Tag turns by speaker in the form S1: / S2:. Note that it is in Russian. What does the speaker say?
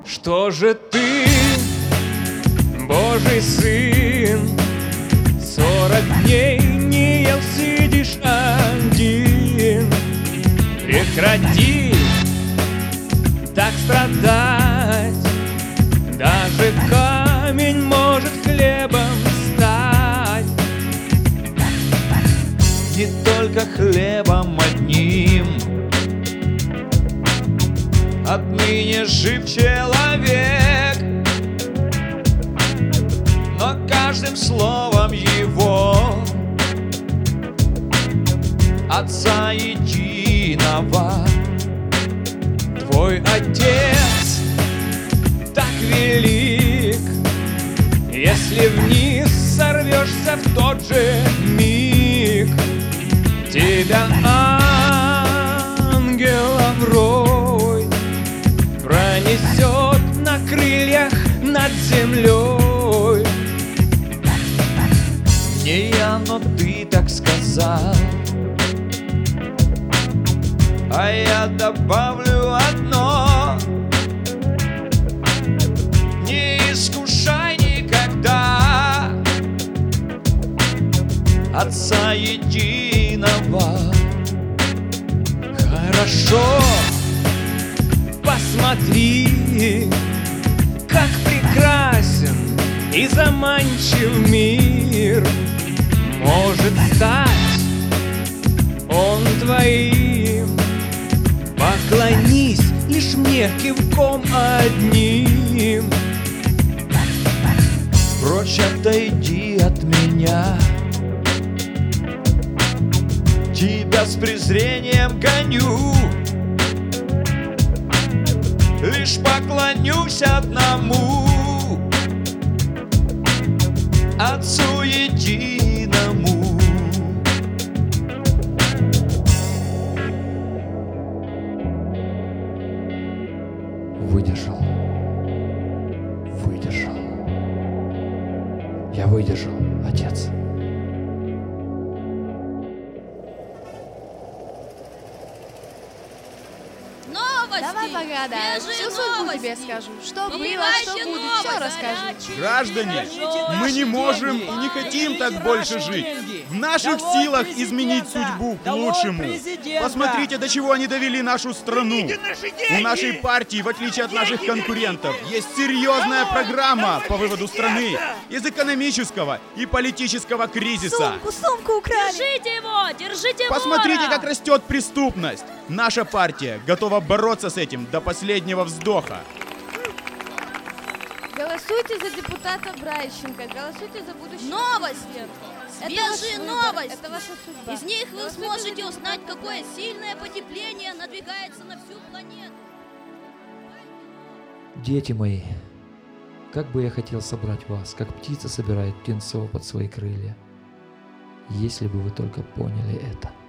S1: Что же ты, Божий сын, 40 дней не ел, сидишь один? Прекрати так страдать, даже камень может хлебом стать.
S2: Не только хлебом одним отныне жив человек, но каждым словом его Отца единого.
S1: Твой Отец так велик, если вниз сорвешься в тот же миг, тебя ангелом рой пронесет на крыльях над землей.
S2: Не я, но ты так сказал, а я добавлю одно: не искушай никогда Отца единого.
S1: Хорошо, посмотри, как прекрасен и заманчив мир. Может стать он твоим, поклонись лишь мне кивком одним.
S2: Прочь отойди от меня, тебя с презрением гоню, лишь поклонюсь одному Отцу единому.
S3: Выдержал. Я выдержал, Отец.
S4: Новости!
S5: Давай погадаем,
S4: Свежие
S5: всю судьбу
S4: новости!
S5: тебе скажу. Что было,
S4: Понимающие
S5: что будет,
S4: новости!
S5: все расскажу.
S6: Граждане, мы не можем и не хотим так больше жить. В наших силах изменить судьбу к лучшему. Посмотрите, до чего они довели нашу страну. У нашей партии, в отличие от наших конкурентов, есть серьезная программа по выводу страны из экономического и политического кризиса.
S5: Сумку украли.
S4: Держите его! Держите
S6: Посмотрите,
S4: вора!
S6: как растет преступность. Наша партия готова бороться с этим до последнего вздоха.
S5: Голосуйте за депутата Брайченко, голосуйте за будущее.
S4: Новости! Свежие новости!
S5: Это ваша судьба.
S4: Из них вы
S5: Голосуйте за
S4: сможете
S5: депутата.
S4: узнать, какое сильное потепление надвигается на всю планету.
S3: Дети мои, как бы я хотел собрать вас, как птица собирает птенцов под свои крылья, если бы вы только поняли это.